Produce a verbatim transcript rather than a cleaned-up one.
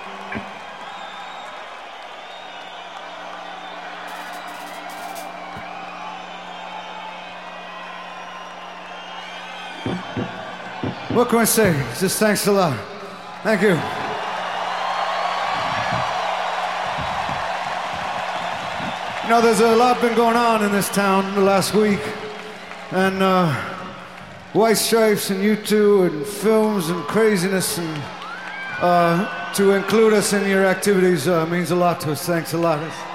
What can I say? Just thanks a lot. Thank you. You know, there's a lot been going on in this town the last week. And uh, White Stripes and U two and films and craziness. And uh, to include us in your activities uh, means a lot to us. Thanks a lot.